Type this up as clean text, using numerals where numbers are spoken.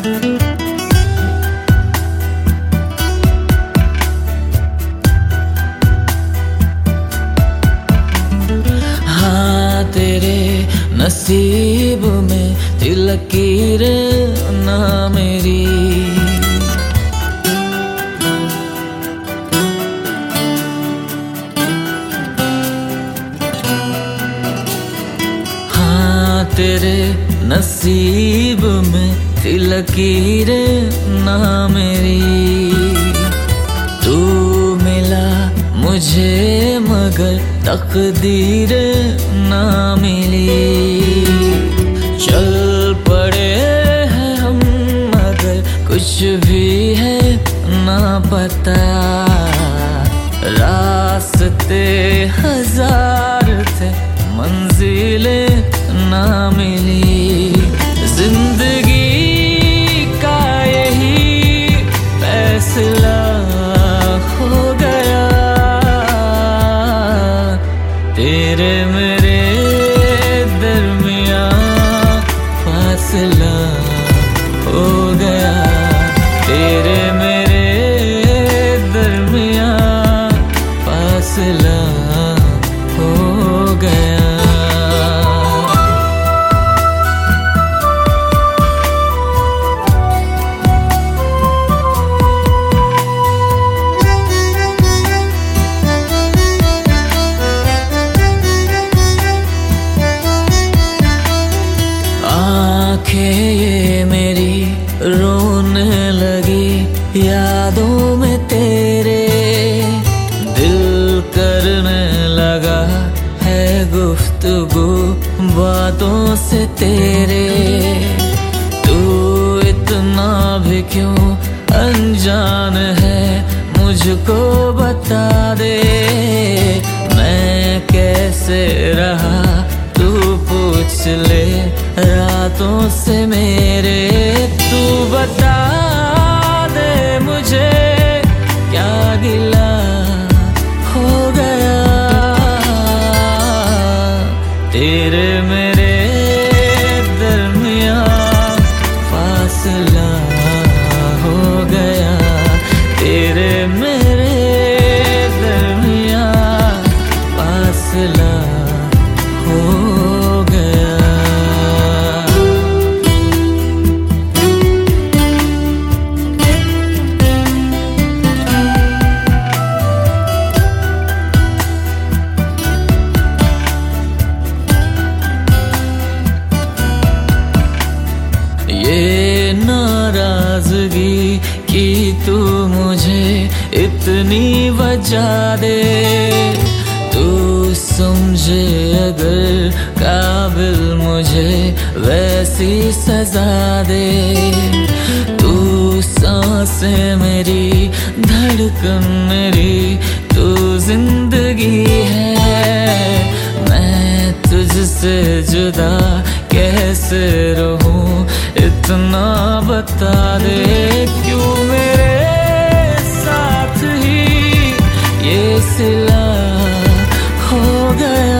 हाँ तेरे नसीब में थी लकीर ना मेरी, हाँ तेरे नसीब में थी लकीर ना मेरी। तू मिला मुझे मगर तकदीर ना मिली। चल पड़े हैं हम मगर कुछ भी है ना पता। रास्ते हजार थे मंजिलें ना मिली। जिंदगी का यही फैसला हो गया, तेरे मेरे दरमियां फासला हो गया। तेरे मेरे दरमियां फासला हो गया। आँखें ये मेरी रोने लगी यादों में तेरे। दिल करने लगा है गुफ्तगू बातों से तेरे। तू इतना भी क्यों अनजान है मुझको बता दे। मैं कैसे रहा तू पूछ ले रातों से मेरे। तू बता दे मुझे क्या गिला हो गया। तेरे मेरे दरमियां फासला हो गया। तेरे मेरे दरमियां फासला हो गया। ये नाराजगी की तू मुझे इतनी वजह दे। तू समझे अगर काबिल मुझे वैसी सजा दे। तू सांसें मेरी धड़कन मेरी तू जिंदगी है। मैं तुझसे जुदा कैसे रहूं इतना बता दे। क्यों मेरे साथ ही ये सिला हो गया।